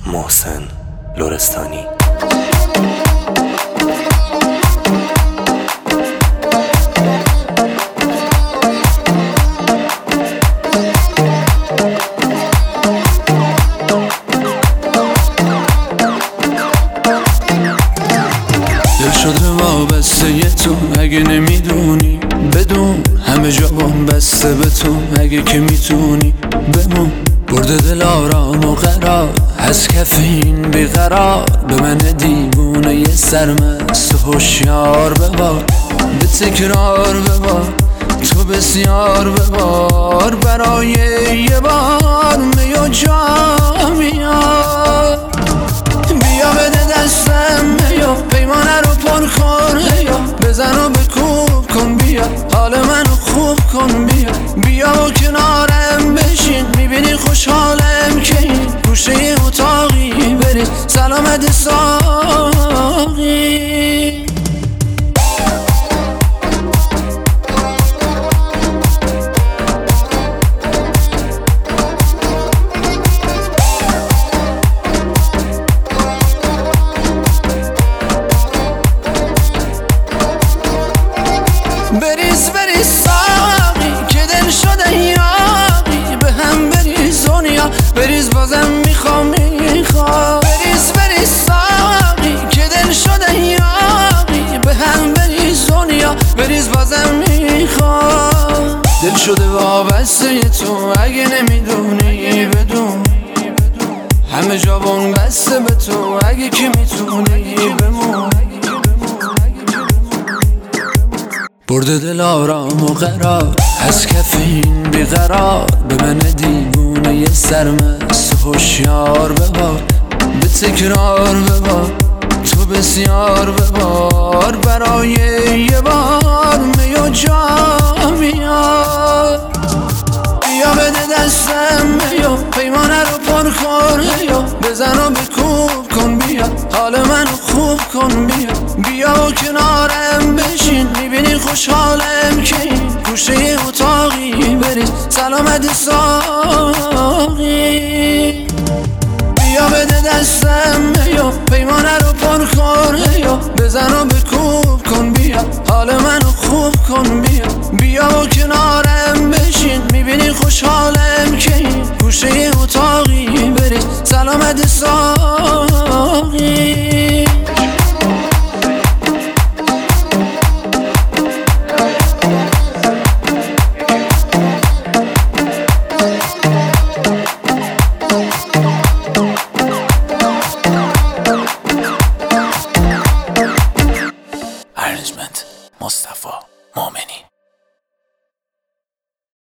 محسن لرستانی. دل شده وابسته تو، اگه نمیدونی بدون همه جا بسته به تو. اگه که میتونی بمون، برده دل آرام و قرار از کف این بیقرار. به من دیوونه یه سرمست و هوشیار ببار، به تکرار ببار تو بسیار ببار. برای یه بار می و جا میار، بیا بده دستم بیا پیمانه رو پر کن، بزن و بکوب کن، بیا حال منو خوب کن، بیا و کنارم بشین. میبینی خوشحالم که این گوشه اتاقی برید سلامت ساقی. بریز بریز ساقی که دل شده یاقی، به هم بریز دنیا بریز بازم میخوام. بریز بریز ساقی که دل شده یاقی، به هم بریز دنیا بریز بازم میخوام. دل شده وابسته تو، اگه نمیدونی بدون همه جا بسته به تو. اگه که میتونی بمون، برده دل آرام و قرار از کف این بیقرار. به من دیوونه یه سرمست و هوشیار ببار، به تکرار ببار تو بسیار ببار. برای یه بار می و جا میار، بیا بده دستم بیا پیمانه رو پر کن، بزن و بکوب کن، بیا حال منو خوب کن، بیا و کنارم بشین. میبینی خوشحالم که این گوشه اتاقی برید سلامت ساقی. بیا بده دستم بیا پیمانه رو پر کن، بزن و بکوب کن، بیا حال منو خوب کن، بیا و کنارم بشین. میبینی خوشحالم که این گوشه اتاقی برید سلامت ساقی. ارنجمنت مصطفی مومنی.